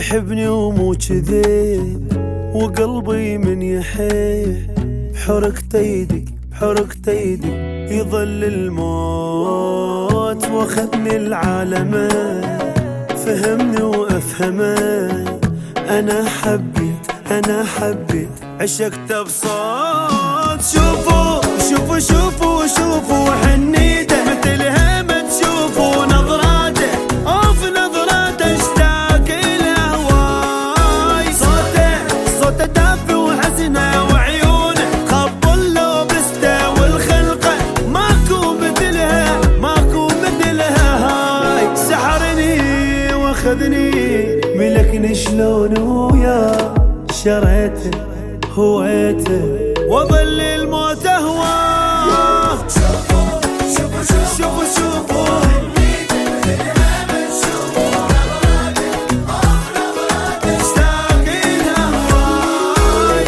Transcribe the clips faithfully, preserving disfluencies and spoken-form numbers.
يحبني ومو كذب وقلبي من يحيه، بحركة ايدك بحركة ايدك يظل الموت واخذني العالمه، فهمني وافهمه. انا حبيت انا حبيت عشقت بصوت. شوفوا شوفوا شوفوا شوفوا حنيته مثلها ما تشوفوا نظراته، اوف نظراته اشتاق الهواي. صوته صوته دافي وحزنه وعيونه خبل لو بسته، والخلقه ماكو مثلها ماكو مثلها. هاي سحرني واخذني ملكني شلون وياه، شريته هويته وظل الموت هواه. شوفوا شوفوا شوفوا شوفوا اشتاق الهواي.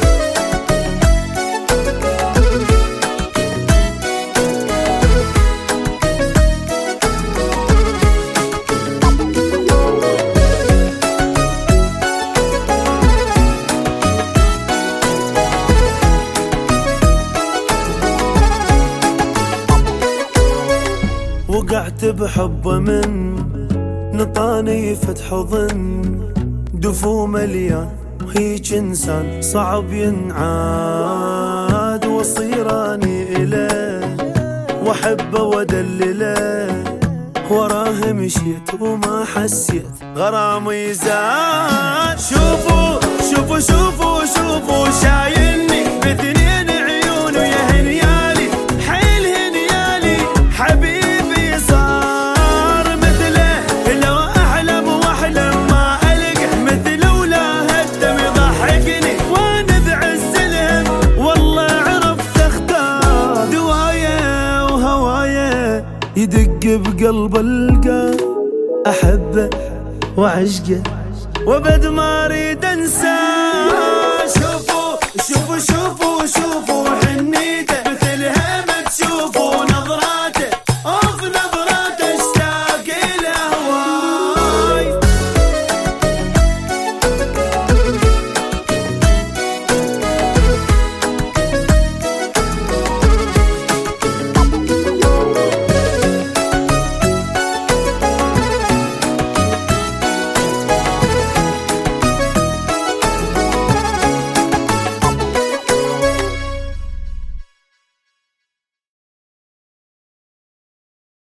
وقعت بحبه من نطاني فتح ظن، دفو مليان وهيج انسان صعب ينعاد. وصيراني إله واحبه وادلله، وراه مشيت وما حسيت غرامي زاد. شوفوا شوفوا شوفوا شوفوا شايلني باثنين عيونه يا هنيالي، حيل هنيالي حبيبي صار مثله. لو احلم واحلم ما القى مثله، ولا هالدم يضحكني وانا بعز الهم والله عرفت اختار. دوايه وهوايه يدق بقلب القى، احبه وعشقه وبد ما اريد انساه.